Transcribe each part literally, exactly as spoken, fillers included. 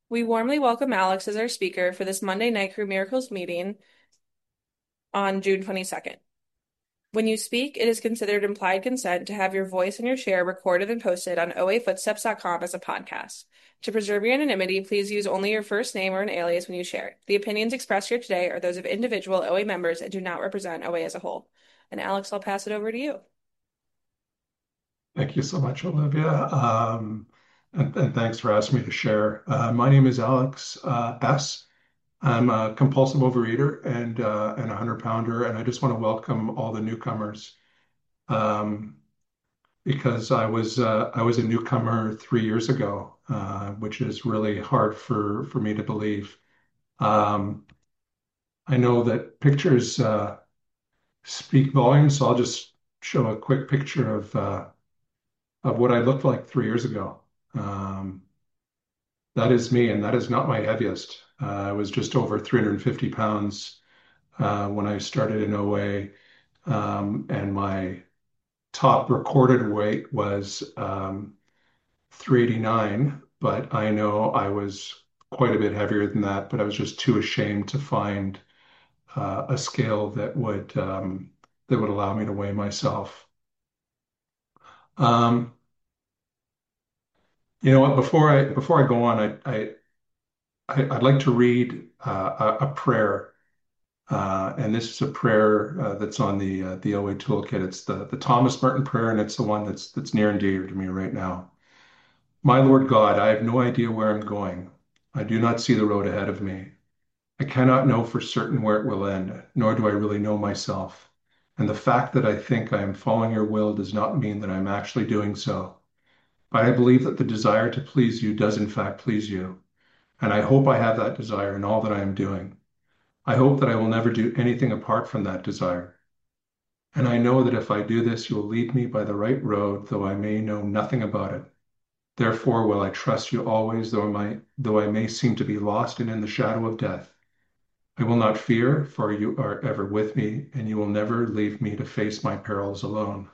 We warmly welcome Alex as our speaker for this Monday Night Crew Miracles meeting on June twenty-second. When you speak, it is considered implied consent to have your voice and your share recorded and posted on o a footsteps dot com as a podcast. To preserve your anonymity, please use only your first name or an alias when you share. The opinions expressed here today are those of individual O A members and do not represent O A as a whole. And Alex, I'll pass it over to you. Thank you so much, Olivia. Um, and, and thanks for asking me to share. Uh, my name is Alex uh, S. I'm a compulsive overeater and uh, and a hundred pounder, and I just want to welcome all the newcomers um, because I was uh, I was a newcomer three years ago, uh, which is really hard for for me to believe. Um, I know that pictures uh, speak volumes, so I'll just show a quick picture of uh, of what I looked like three years ago. Um, That is me, and that is not my heaviest. Uh, I was just over three hundred fifty pounds uh, when I started in O A, um, and my top recorded weight was um, three eighty-nine, but I know I was quite a bit heavier than that, but I was just too ashamed to find uh, a scale that would um, that would allow me to weigh myself. Um, you know what? Before I before I go on, I, I, I I'd like to read uh, a, a prayer. Uh, and this is a prayer uh, that's on the uh, the O A toolkit. It's the the Thomas Merton prayer, and it's the one that's that's near and dear to me right now. My Lord God, I have no idea where I'm going. I do not see the road ahead of me. I cannot know for certain where it will end, nor do I really know myself. And the fact that I think I am following your will does not mean that I'm actually doing so. But I believe that the desire to please you does in fact please you, and I hope I have that desire in all that I am doing. I hope that I will never do anything apart from that desire. And I know that if I do this, you will lead me by the right road, though I may know nothing about it. Therefore, will I trust you always, though I might, though I may seem to be lost and in the shadow of death. I will not fear, for you are ever with me, and you will never leave me to face my perils alone.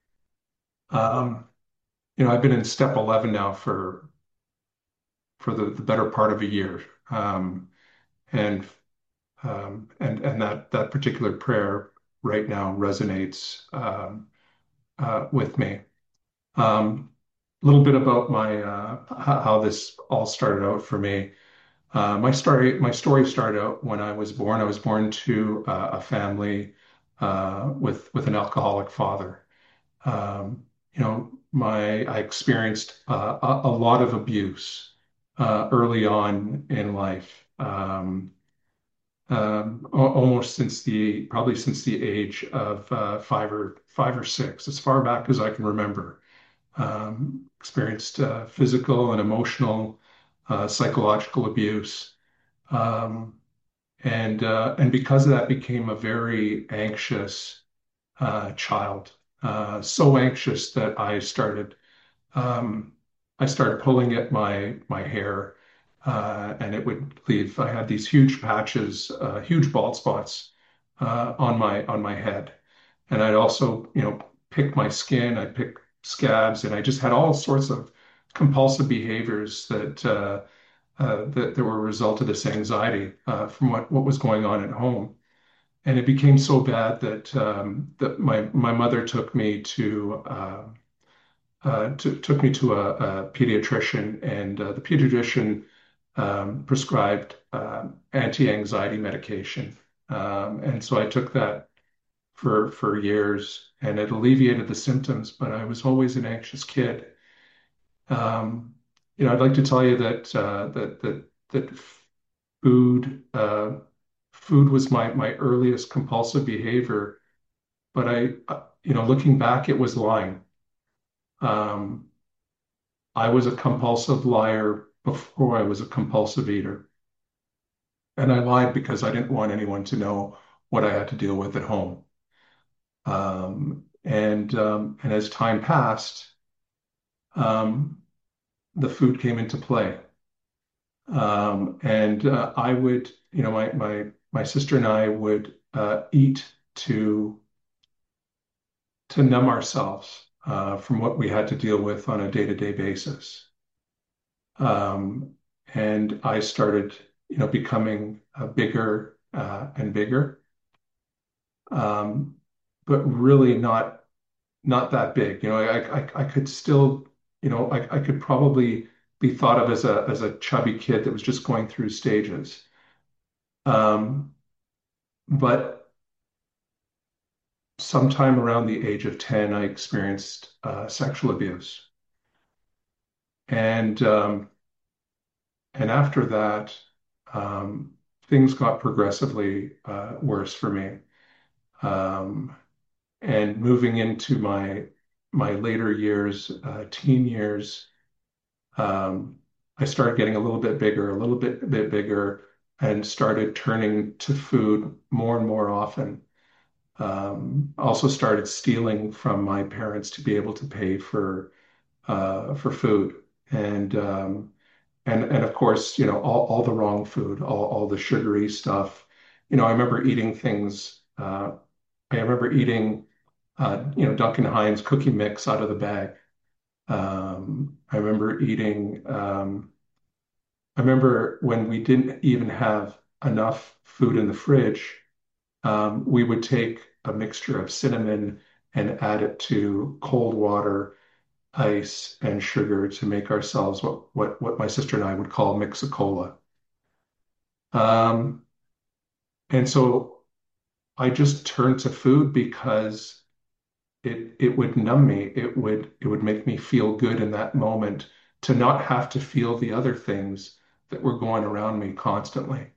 Um, you know, I've been in step eleven now for for the, the better part of a year, um, and um, and and that that particular prayer right now resonates um, uh, with me. Um, a little bit about my uh, h- how this all started out for me. Uh, my story my story started out when I was born. I was born to uh, a family uh, with with an alcoholic father. Um, you know, my I experienced uh, a, a lot of abuse uh, early on in life. Um, um, al- almost since the probably since the age of uh, five or five or six, as far back as I can remember um, experienced uh, physical and emotional, uh, psychological abuse, um, and uh, and because of that, became a very anxious uh, child. Uh, so anxious that I started um, I started pulling at my my hair, uh, and it would leave. I had these huge patches, uh, huge bald spots uh, on my on my head, and I'd also, you know, pick my skin. I'd pick scabs, and I just had all sorts of compulsive behaviors that uh, uh, that, that were a result of this anxiety uh, from what what was going on at home. And it became so bad that um, that my my mother took me to. Uh, uh, to, took me to a, a pediatrician, and uh, the pediatrician um, prescribed um, anti-anxiety medication. Um, and so I took that for for years, and it alleviated the symptoms. But I was always an anxious kid. Um, you know, I'd like to tell you that uh, that that that food uh, food was my my earliest compulsive behavior. But I, uh, you know, looking back, it was lying. Um, I was a compulsive liar before I was a compulsive eater. And I lied because I didn't want anyone to know what I had to deal with at home. Um, and um, and as time passed, um, the food came into play. Um, and uh, I would, you know, my my my sister and I would uh, eat to to numb ourselves uh, from what we had to deal with on a day-to-day basis. Um, and I started, you know, becoming uh, bigger uh, and bigger, um, but really not not that big. You know, I I, I could still, you know, I, I could probably be thought of as a as a chubby kid that was just going through stages. Um, but sometime around the age of ten, I experienced uh, sexual abuse, and um, and after that, um, things got progressively uh, worse for me. Um, and moving into my my later years, uh, teen years, um, I started getting a little bit bigger, a little bit bit bigger, and started turning to food more and more often. Um, also started stealing from my parents to be able to pay for uh, for food, and um, and and of course, you know, all, all the wrong food, all, all the sugary stuff. You know, I remember eating things. Uh, I remember eating, uh, you know, Duncan Hines cookie mix out of the bag. Um, I remember eating. Um, I remember when we didn't even have enough food in the fridge, um, we would take a mixture of cinnamon and add it to cold water, ice, and sugar to make ourselves what what what my sister and I would call mix-a-cola. Um, and so I just turned to food because it it would numb me. It would it would make me feel good in that moment to not have to feel the other things that were going around me constantly.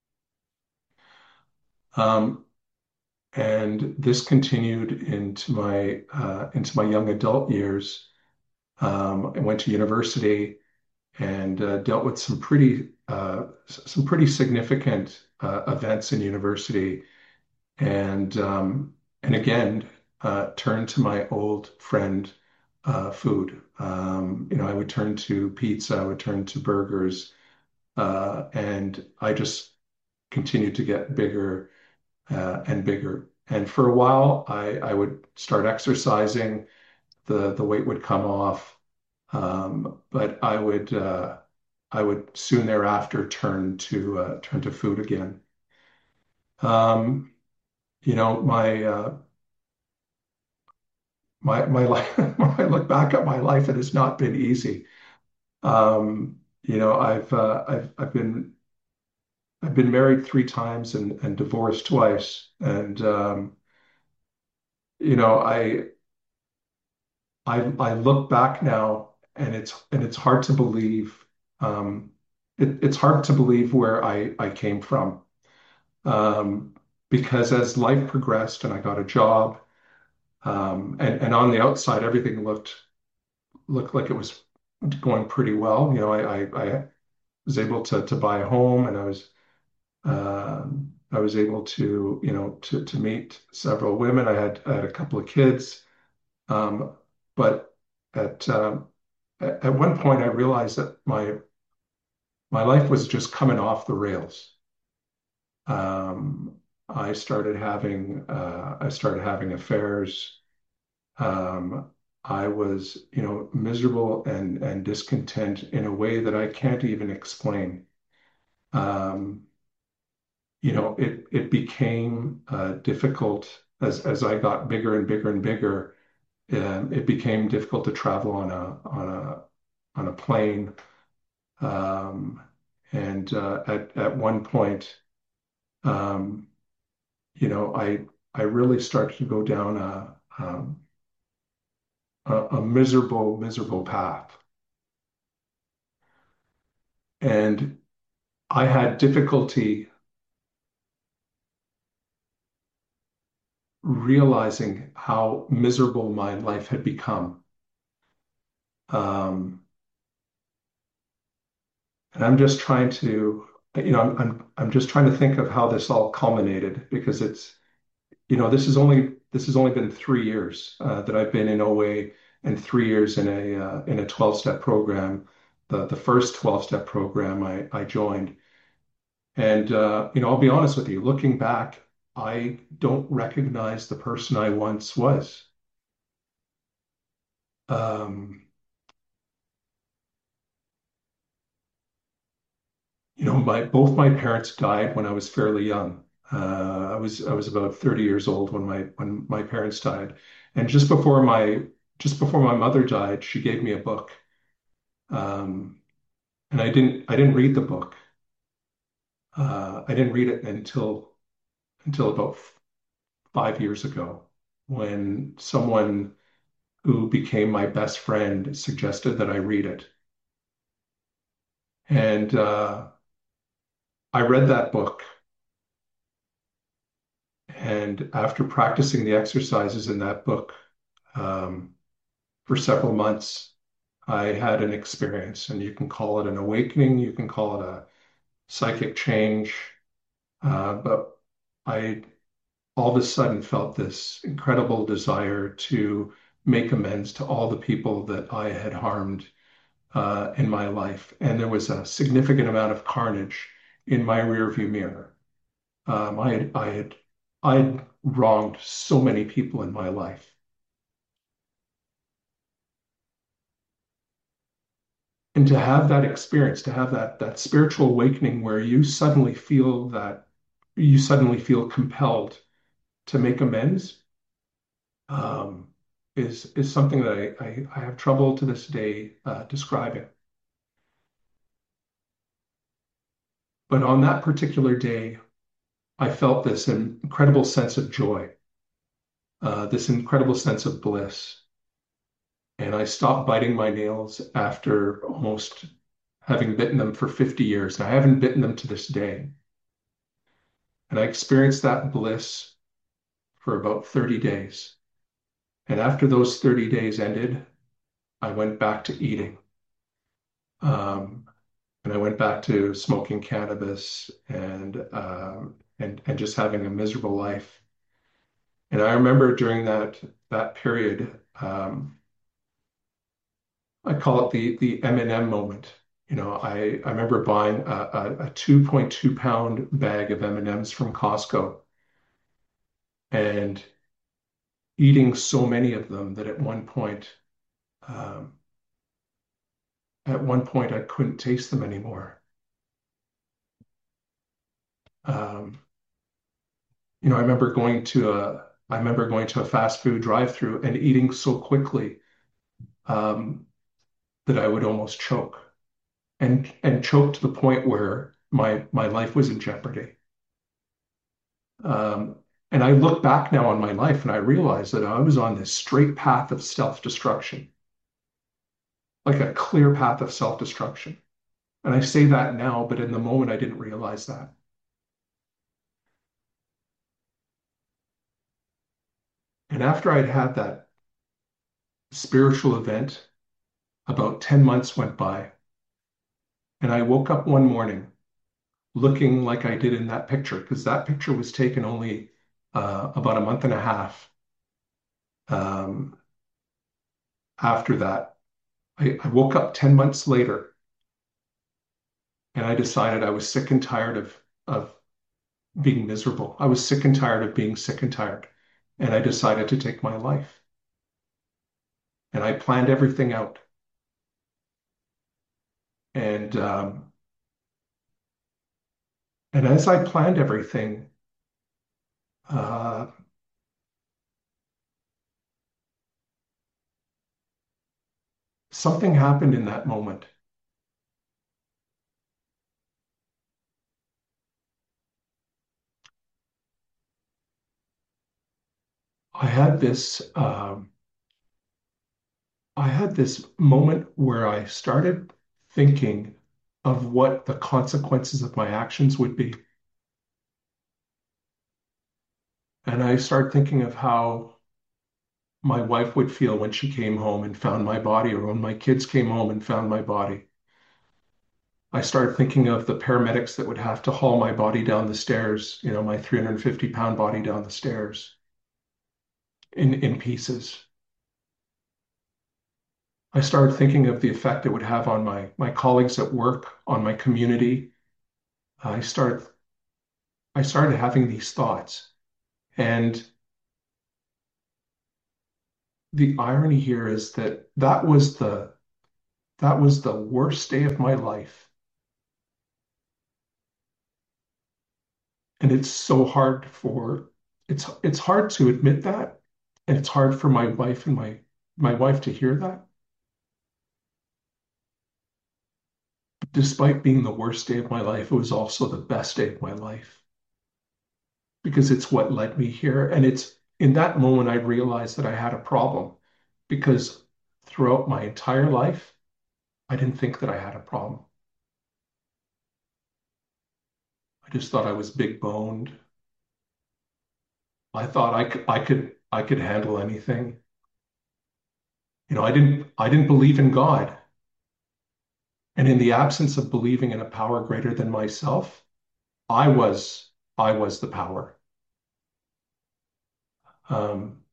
Um, and this continued into my uh, into my young adult years. Um, I went to university and uh, dealt with some pretty uh, some pretty significant uh, events in university, and um, and again uh, turned to my old friend uh, food. Um, you know, I would turn to pizza, I would turn to burgers, uh, and I just continued to get bigger uh, and bigger. And for a while, I, I would start exercising. The the weight would come off, um, but I would uh, I would soon thereafter turn to uh, turn to food again. Um, you know, my uh, my my life. When I look back at my life, it has not been easy. Um, you know, I've uh, I've I've been I've been married three times and and divorced twice, and um, you know, I I I look back now, and it's and it's hard to believe. Um, it, it's hard to believe where I I came from, um, because as life progressed and I got a job, um, and and on the outside everything looked looked like it was going pretty well. You know, I I, I was able to to buy a home, and I was um, I was able to you know to to meet several women. I had I had a couple of kids, um, but at um, at at one point I realized that my my life was just coming off the rails. Um, I started having uh, I started having affairs. Um, I was, you know, miserable and and discontent in a way that I can't even explain. Um, you know, it it became uh, difficult as as I got bigger and bigger and bigger. Um, it became difficult to travel on a on a on a plane. Um, and uh, at at one point, um, you know, I I really started to go down a um, a, a miserable miserable path, and I had difficulty realizing how miserable my life had become. Um, and I'm just trying to, you know, I'm, I'm I'm just trying to think of how this all culminated because it's, you know, this is only this has only been three years uh, that I've been in O A and three years in a uh, in a twelve-step program. The the first twelve-step program I I joined, and uh, you know, I'll be honest with you, looking back, I don't recognize the person I once was. Um, You know, my both my parents died when I was fairly young. Uh, I was I was about thirty years old when my when my parents died, and just before my just before my mother died, she gave me a book, um, and I didn't I didn't read the book. Uh, I didn't read it until until about f- five years ago, when someone who became my best friend suggested that I read it, and uh, I read that book. And after practicing the exercises in that book, um, for several months, I had an experience, and you can call it an awakening, you can call it a psychic change. Uh, but I all of a sudden felt this incredible desire to make amends to all the people that I had harmed uh, in my life. And there was a significant amount of carnage in my rearview mirror. Um, I had, I had, I had wronged so many people in my life. And to have that experience, to have that that spiritual awakening where you suddenly feel that you suddenly feel compelled to make amends, um, is is something that I, I, I have trouble to this day uh, describing. But on that particular day, I felt this incredible sense of joy, uh, this incredible sense of bliss. And I stopped biting my nails after almost having bitten them for fifty years. And I haven't bitten them to this day. And I experienced that bliss for about thirty days. And after those thirty days ended, I went back to eating. Um, and I went back to smoking cannabis and um, and and just having a miserable life. And I remember during that that period, um, I call it the the M and M moment. You know, I I remember buying a, a, a two point two pound bag of M and M's from Costco and eating so many of them that at one point, um, at one point I couldn't taste them anymore. Um, you know, I remember going to a I remember going to a fast food drive-through and eating so quickly um, that I would almost choke and and choke to the point where my my life was in jeopardy. Um, and I look back now on my life and I realize that I was on this straight path of self-destruction, like a clear path of self-destruction. And I say that now, but in the moment I didn't realize that. And after I'd had that spiritual event, about ten months went by, and I woke up one morning looking like I did in that picture, because that picture was taken only uh, about a month and a half um, after that. I, I woke up ten months later and I decided I was sick and tired of, of being miserable. I was sick and tired of being sick and tired. And I decided to take my life. And I planned everything out. And um, and as I planned everything, uh, something happened in that moment. I had this um, I had this moment where I started thinking of what the consequences of my actions would be. And I started thinking of how my wife would feel when she came home and found my body, or when my kids came home and found my body. I started thinking of the paramedics that would have to haul my body down the stairs, you know, my three hundred fifty pound body down the stairs in, in pieces. I started thinking of the effect it would have on my, my colleagues at work, on my community. I started, I started having these thoughts. And the irony here is that that was the, that was the worst day of my life. And it's so hard for it's it's hard to admit that, and it's hard for my wife and my my wife to hear that. Despite being the worst day of my life, it was also the best day of my life because it's what led me here. And it's in that moment I realized that I had a problem because throughout my entire life, I didn't think that I had a problem. I just thought I was big boned. I thought I could I could I could handle anything. You know, I didn't I didn't believe in God. And in the absence of believing in a power greater than myself, I was I was the power. Um,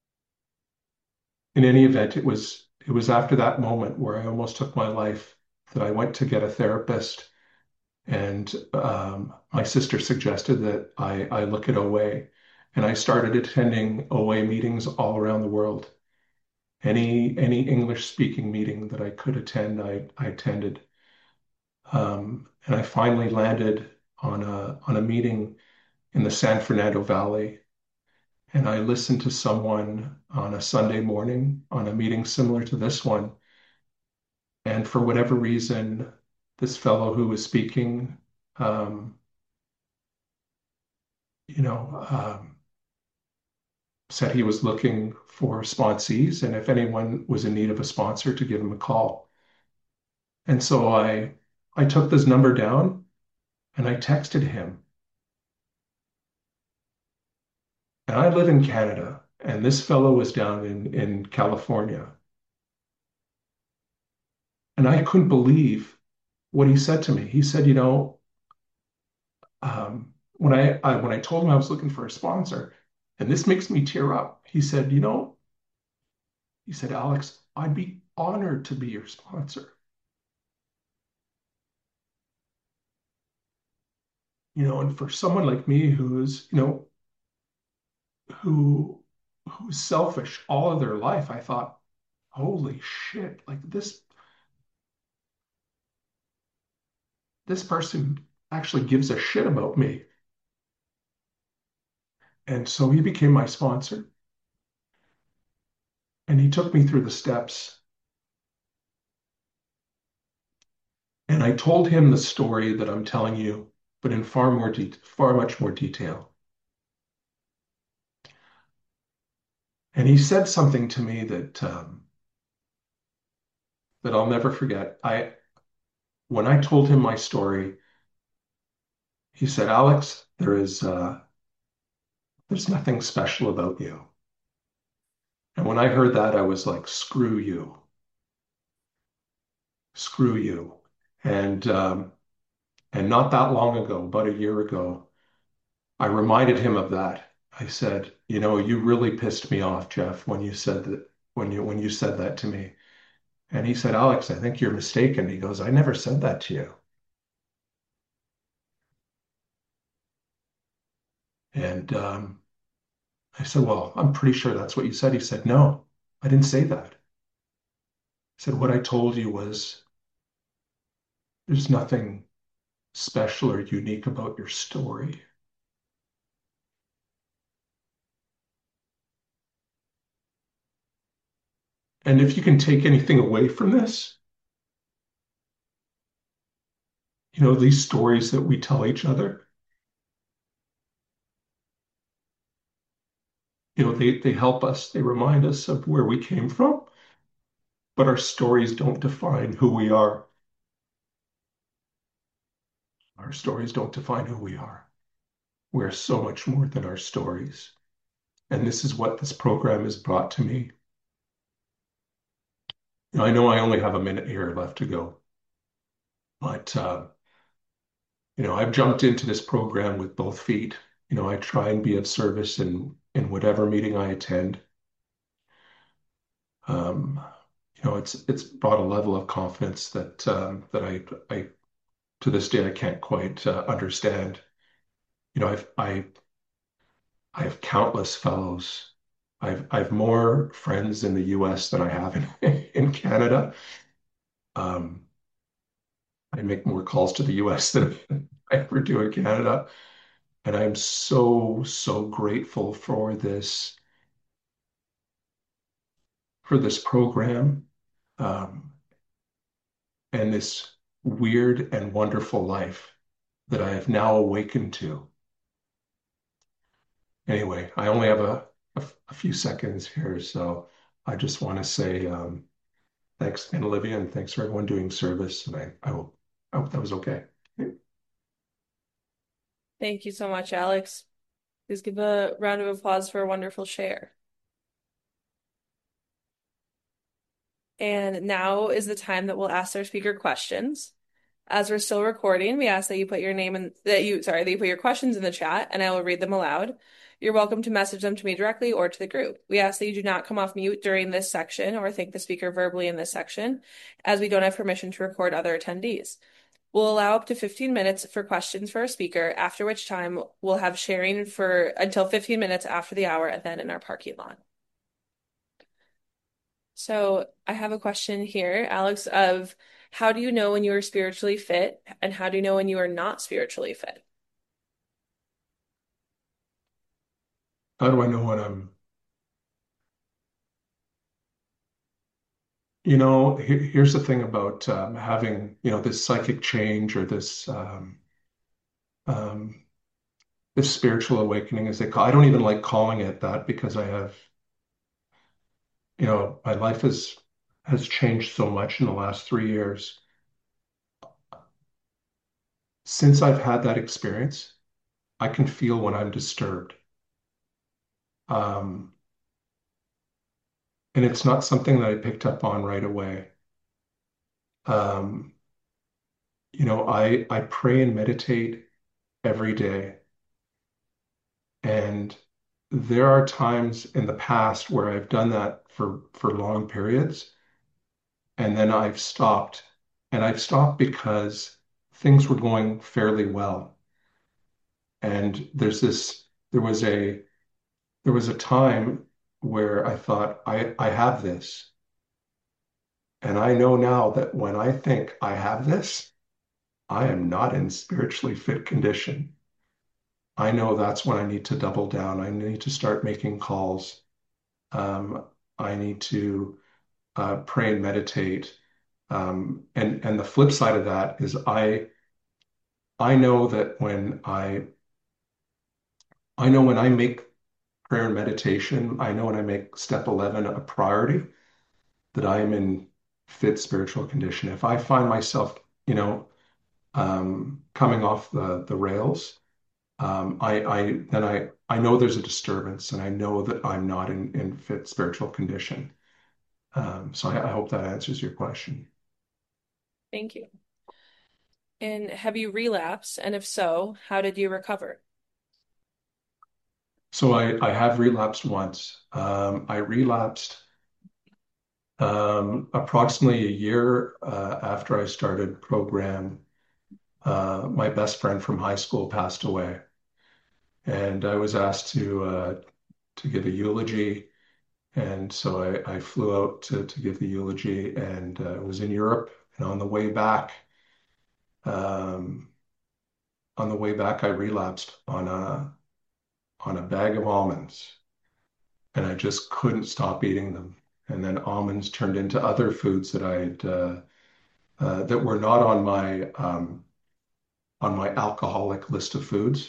in any event, it was it was after that moment where I almost took my life that I went to get a therapist, and um, my sister suggested that I, I look at O A, and I started attending O A meetings all around the world. Any any English speaking meeting that I could attend, I, I attended. Um, and I finally landed on a on a meeting in the San Fernando Valley. And I listened to someone on a Sunday morning on a meeting similar to this one. And for whatever reason, this fellow who was speaking, um, you know, um, said he was looking for sponsees, and if anyone was in need of a sponsor, to give him a call. And so I, I took this number down and I texted him. And I live in Canada, and this fellow was down in, in California. And I couldn't believe what he said to me. He said, you know, um, when I, I when I told him I was looking for a sponsor, and this makes me tear up, he said, you know, he said, Alex, I'd be honored to be your sponsor. You know, and for someone like me who's, you know, who who's selfish all of their life, I thought, holy shit, like this this person actually gives a shit about me. And so he became my sponsor and he took me through the steps. And I told him the story that I'm telling you, but in far more de- far much more detail. And he said something to me that um, that I'll never forget. I When I told him my story, he said, "Alex, there is uh, there's nothing special about you." And when I heard that, I was like, "Screw you, screw you." And um, and not that long ago, about a year ago, I reminded him of that. I said, "You know, you really pissed me off, Jeff, when you said that when you when you said that to me." And he said, "Alex, I think you're mistaken." He goes, "I never said that to you." And um, I said, "Well, I'm pretty sure that's what you said." He said, "No, I didn't say that." I said, "What I told you was there's nothing special or unique about your story." And if you can take anything away from this, you know, these stories that we tell each other, you know, they, they help us, they remind us of where we came from, but our stories don't define who we are. Our stories don't define who we are. We're so much more than our stories. And this is what this program has brought to me. You know, I know I only have a minute here left to go, but uh, you know, I've jumped into this program with both feet. You know, I try and be of service in in whatever meeting I attend. Um, you know, it's it's brought a level of confidence that um, that I I to this day I can't quite uh, understand. You know, I've I I have countless fellows. I've I've more friends in the U S than I have in in Canada. Um, I make more calls to the U S than I ever do in Canada. And I'm so, so grateful for this, for this program, um, and this weird and wonderful life that I have now awakened to. Anyway, I only have a, a, a few seconds here, so I just want to say um, thanks again, Olivia, and thanks for everyone doing service. And I, I hope, I hope that was okay. Thank you so much, Alex. Please give a round of applause for a wonderful share. And now is the time that we'll ask our speaker questions. As we're still recording, we ask that you put your name in that you sorry, that you put your questions in the chat and I will read them aloud. You're welcome to message them to me directly or to the group. We ask that you do not come off mute during this section or thank the speaker verbally in this section, as we don't have permission to record other attendees. We'll allow up to fifteen minutes for questions for our speaker, after which time we'll have sharing for until fifteen minutes after the hour and then in our parking lot. So I have a question here, Alex, of how do you know when you are spiritually fit and how do you know when you are not spiritually fit? How do I know when I'm, you know, here, here's the thing about um, having, you know, this psychic change or this um, um, this spiritual awakening, as they call. I don't even like calling it that because I have, you know, my life has has changed so much in the last three years. Since I've had that experience, I can feel when I'm disturbed. Um, and it's not something that I picked up on right away. Um, you know, I I pray and meditate every day. And there are times in the past where I've done that for for long periods, and then I've stopped. And I've stopped because things were going fairly well. And there's this, there was a there was a time where I thought, I, I have this. And I know now that when I think I have this, I am not in spiritually fit condition. I know that's when I need to double down. I need to start making calls. Um, I need to uh, pray and meditate. Um, and and the flip side of that is I I know that when I I know when I make prayer and meditation, I know when I make step eleven a priority, that I am in fit spiritual condition. If I find myself, you know, um, coming off the the rails, um, I I then I I know there's a disturbance, and I know that I'm not in in fit spiritual condition. Um, so I, I hope that answers your question. Thank you. And have you relapsed? And if so, how did you recover? So I I have relapsed once. Um, I relapsed um, approximately a year uh, after I started program. Uh, my best friend from high school passed away, and I was asked to uh, to give a eulogy. And so I, I flew out to, to give the eulogy, and uh, was in Europe. And on the way back, um, on the way back, I relapsed on a on a bag of almonds, and I just couldn't stop eating them. And then almonds turned into other foods that I'd uh, uh, that were not on my um, on my alcoholic list of foods.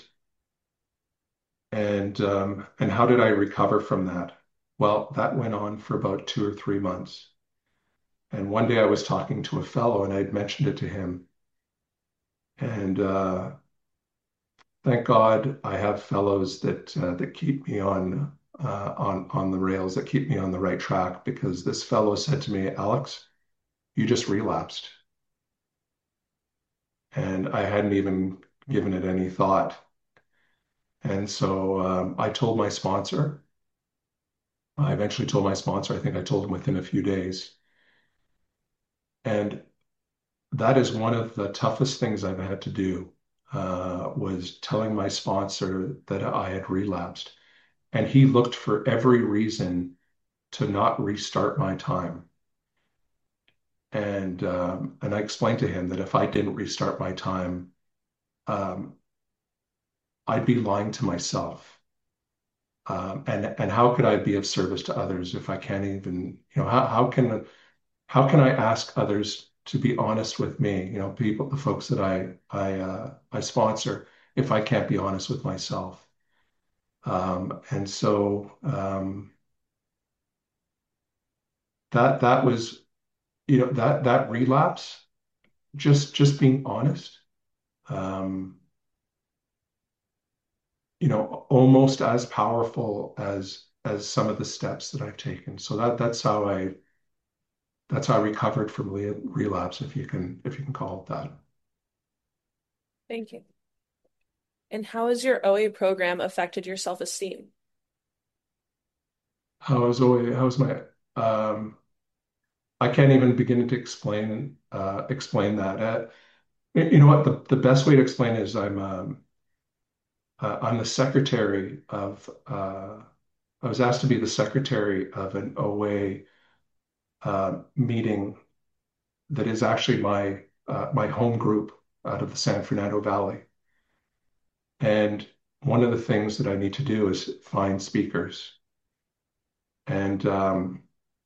And um, and how did I recover from that? Well, that went on for about two or three months. And one day I was talking to a fellow, and I'd mentioned it to him. And uh, thank God I have fellows that uh, that keep me on uh, on on the rails, that keep me on the right track. Because this fellow said to me, Alex, you just relapsed, and I hadn't even given it any thought. And so um, I told my sponsor. I eventually told my sponsor. I think I told him within a few days. And that is one of the toughest things I've had to do, uh, was telling my sponsor that I had relapsed. And he looked for every reason to not restart my time. And um, and I explained to him that if I didn't restart my time, um, I'd be lying to myself. Um, and and how could I be of service to others if I can't even, you know, how how can how can I ask others to be honest with me, you know, people, the folks that I I uh, I sponsor, if I can't be honest with myself? Um, and so um, that that was, you know, that that relapse, just just being honest, um, you know, almost as powerful as as some of the steps that I've taken. So that that's how I that's how I recovered from re relapse, if you can if you can call it that. Thank you. And how has your O A program affected your self-esteem? How was always how was my um, I can't even begin to explain uh, explain that. Uh, you know what? The, the best way to explain it is I'm um, uh, I'm the secretary of uh, I was asked to be the secretary of an O A uh, meeting that is actually my uh, my home group out of the San Fernando Valley. And one of the things that I need to do is find speakers. And um,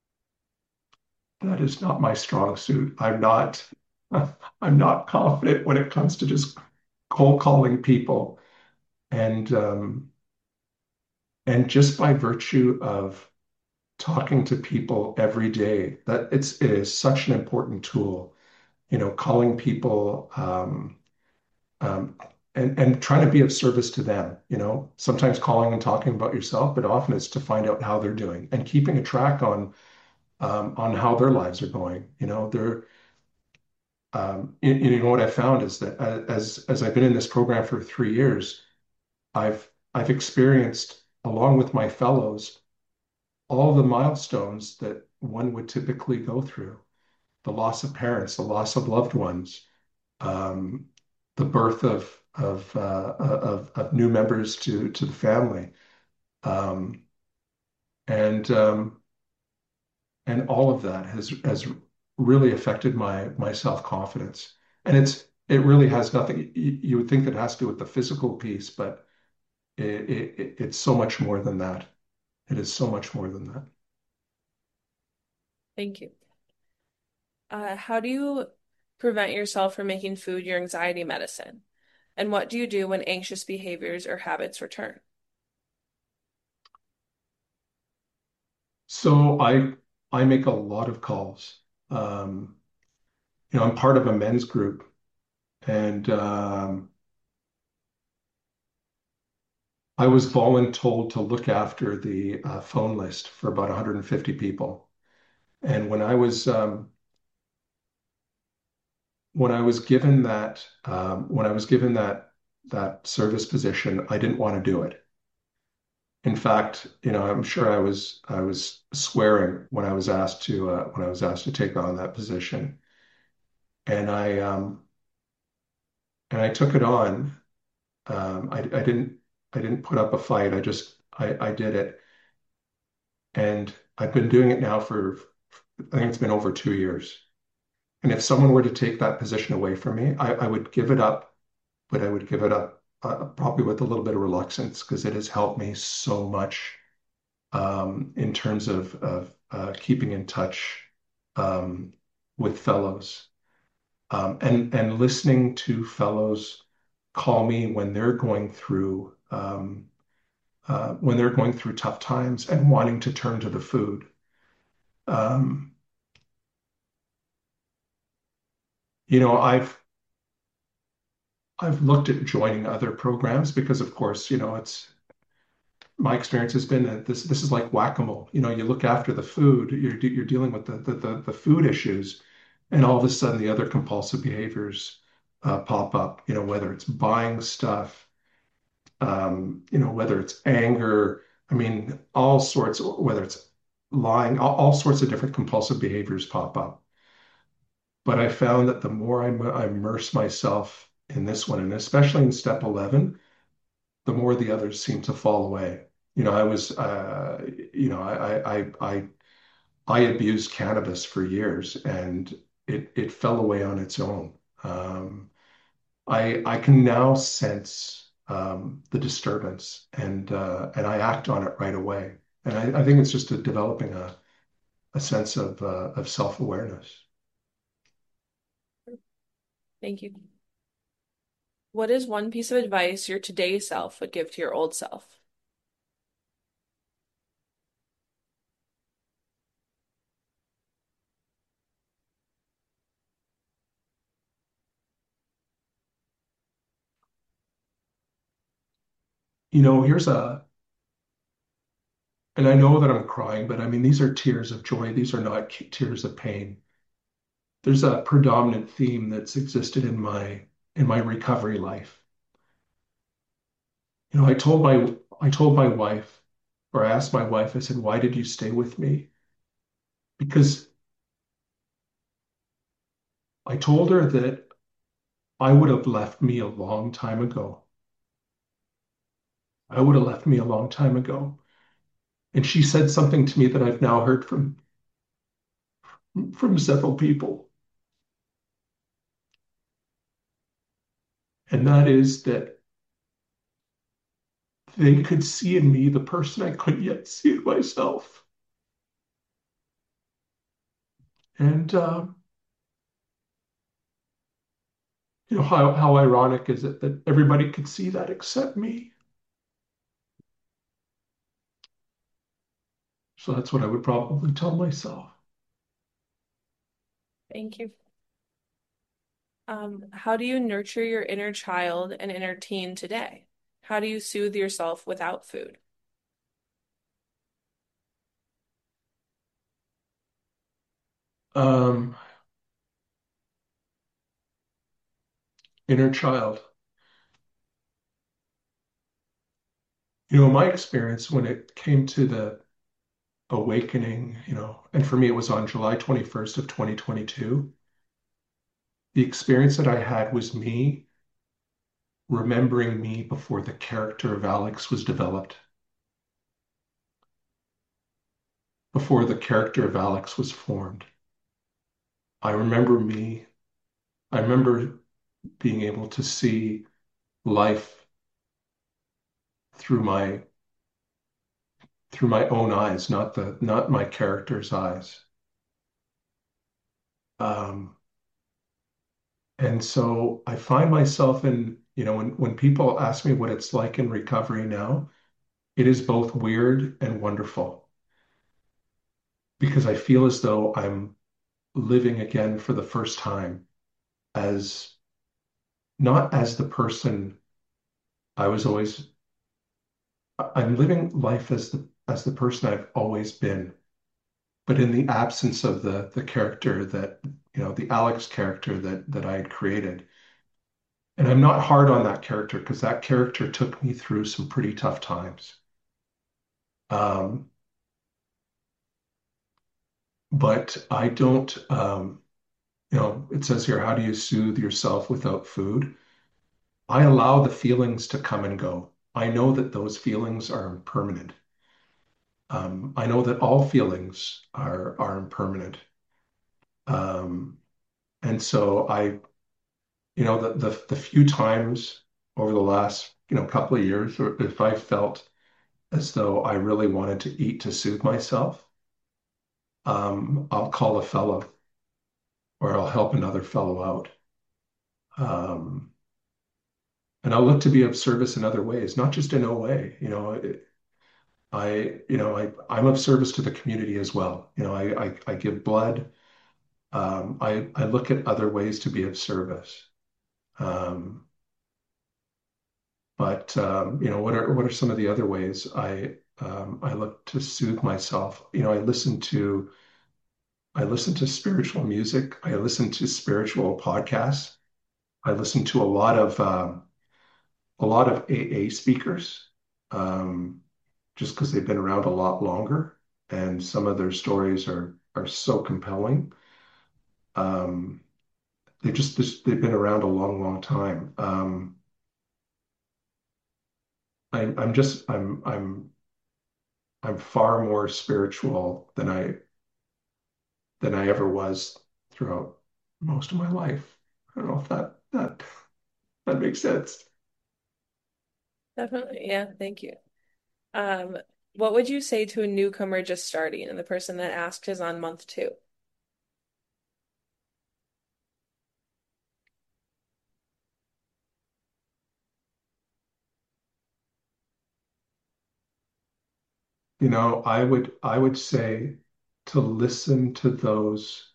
that is not my strong suit. I'm not I'm not confident when it comes to just cold calling people. And um, and just by virtue of talking to people every day, that it's it is such an important tool. You know, calling people um, um, and and trying to be of service to them. You know, sometimes calling and talking about yourself, but often it's to find out how they're doing and keeping a track on um, on how their lives are going. You know, they're um, you, you know what I found is that as as I've been in this program for three years, I've I've experienced along with my fellows all the milestones that one would typically go through: the loss of parents, the loss of loved ones, um, the birth of of, uh, of of new members to to the family, um, and um, and all of that has has really affected my my self-confidence. And it's it really has nothing. You, you would think that it has to do with the physical piece, but it, it, it's so much more than that. It is so much more than that. Thank you. Uh, how do you prevent yourself from making food your anxiety medicine? And what do you do when anxious behaviors or habits return? So I I make a lot of calls. Um, you know, I'm part of a men's group, and um, I was voluntold to look after the uh, phone list for about one hundred fifty people. And when I was um, when I was given that um, when I was given that that service position, I didn't want to do it. In fact, you know, I'm sure I was I was swearing when I was asked to uh, when I was asked to take on that position, and I um, and I took it on. Um, I, I didn't I didn't put up a fight. I just I, I did it, and I've been doing it now for I think it's been over two years. And if someone were to take that position away from me, I, I would give it up, but I would give it up uh, probably with a little bit of reluctance because it has helped me so much um, in terms of of uh, keeping in touch um, with fellows um, and and listening to fellows call me when they're going through um, uh, when they're going through tough times and wanting to turn to the food. Um, you know, I've I've looked at joining other programs because, of course, you know, it's my experience has been that this this is like whack-a-mole. You know, you look after the food, you're you're dealing with the the the, the food issues, and all of a sudden the other compulsive behaviors uh, pop up. You know, whether it's buying stuff, um, you know, whether it's anger. I mean, all sorts. Whether it's lying, all, all sorts of different compulsive behaviors pop up. But I found that the more I, I immerse myself in this one, and especially in step eleven, the more the others seem to fall away. You know, I was, uh, you know, I, I, I, I abused cannabis for years, and it it fell away on its own. Um, I I can now sense um, the disturbance, and uh, and I act on it right away. And I, I think it's just a developing a, a sense of uh, of self-awareness. Thank you. What is one piece of advice your today's self would give to your old self? You know, here's a, and I know that I'm crying, but I mean, these are tears of joy. These are not tears of pain. There's a predominant theme that's existed in my in my recovery life. You know, I told my I told my wife, or I asked my wife, I said, "Why did you stay with me?" Because I told her that I would have left me a long time ago. I would have left me a long time ago. And she said something to me that I've now heard from from several people. And that is that they could see in me the person I couldn't yet see in myself. And um, you know, how how ironic is it that everybody could see that except me? So that's what I would probably tell myself. Thank you. Um, how do you nurture your inner child and inner teen today? How do you soothe yourself without food? Um, Inner child. You know, my experience when it came to the awakening, you know, and for me it was on July twenty-first of twenty twenty-two. The experience that I had was me remembering me before the character of Alex was developed, before the character of Alex was formed. I remember me, I remember being able to see life through my through my own eyes, not the not my character's eyes. Um, and so I find myself in, you know, when when people ask me what it's like in recovery now, it is both weird and wonderful because I feel as though I'm living again for the first time as not as the person I was always, I'm living life as the as the person I've always been, but in the absence of the the character that, you know, the Alex character that that I had created. And I'm not hard on that character because that character took me through some pretty tough times. Um, but I don't, um, you know, it says here, how do you soothe yourself without food? I allow the feelings to come and go. I know that those feelings are impermanent. Um, I know that all feelings are are impermanent. Um, and so I, you know, the, the the few times over the last, you know, couple of years, or if I felt as though I really wanted to eat to soothe myself, um, I'll call a fellow or I'll help another fellow out. Um, and I'll look to be of service in other ways, not just in O A. You know, it, I, you know, I, I'm of service to the community as well. You know, I, I, I give blood. Um, I, I look at other ways to be of service. Um, but um, you know, what are what are some of the other ways I um, I look to soothe myself? You know, I listen to I listen to spiritual music. I listen to spiritual podcasts. I listen to a lot of um, a lot of A A speakers, um, just because they've been around a lot longer, and some of their stories are are so compelling. Um, they just, just they've been around a long, long time. Um, I'm I'm just I'm I'm I'm far more spiritual than I than I ever was throughout most of my life. I don't know if that that that makes sense. Definitely. Yeah, thank you. Um, what would you say to a newcomer just starting and the person that asked is on month two? You know, I would I would say to listen to those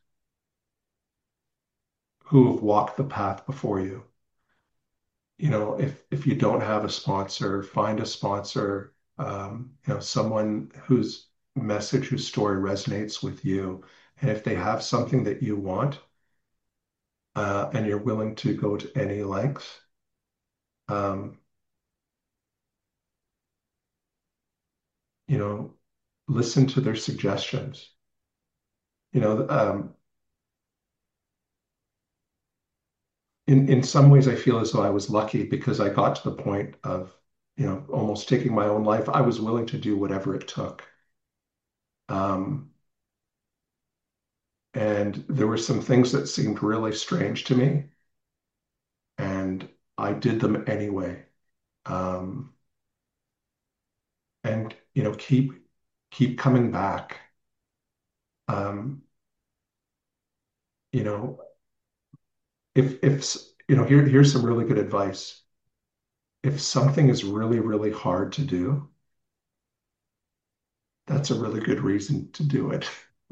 who have walked the path before you. You know, if if you don't have a sponsor, find a sponsor, um, you know, someone whose message, whose story resonates with you. And if they have something that you want, uh, and you're willing to go to any length, um, you know, listen to their suggestions. You know, um, in in some ways, I feel as though I was lucky because I got to the point of, you know, almost taking my own life. I was willing to do whatever it took. Um, and there were some things that seemed really strange to me, and I did them anyway. Um, and you know, keep keep coming back. Um, you know, if if you know, here here's some really good advice. If something is really, really hard to do, that's a really good reason to do it.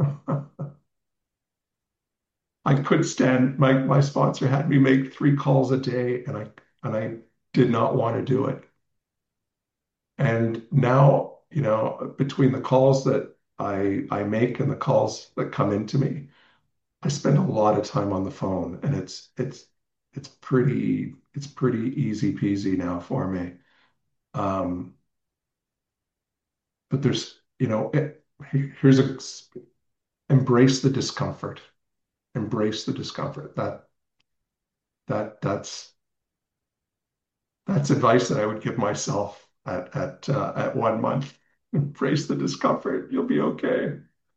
I could stand my my sponsor had me make three calls a day and I and I did not want to do it. And now, you know, between the calls that I I make and the calls that come into me, I spend a lot of time on the phone and it's it's it's pretty it's pretty easy peasy now for me. Um, but there's, you know, it, here's a embrace the discomfort. Embrace the discomfort. That that that's that's advice that I would give myself at at uh, at one month. Embrace the discomfort. You'll be okay.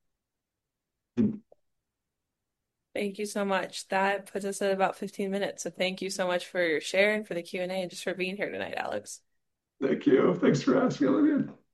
Thank you so much. That puts us at about fifteen minutes. So thank you so much for your share and for the Q and A and just for being here tonight, Alex. Thank you. Thanks for asking, Olivia.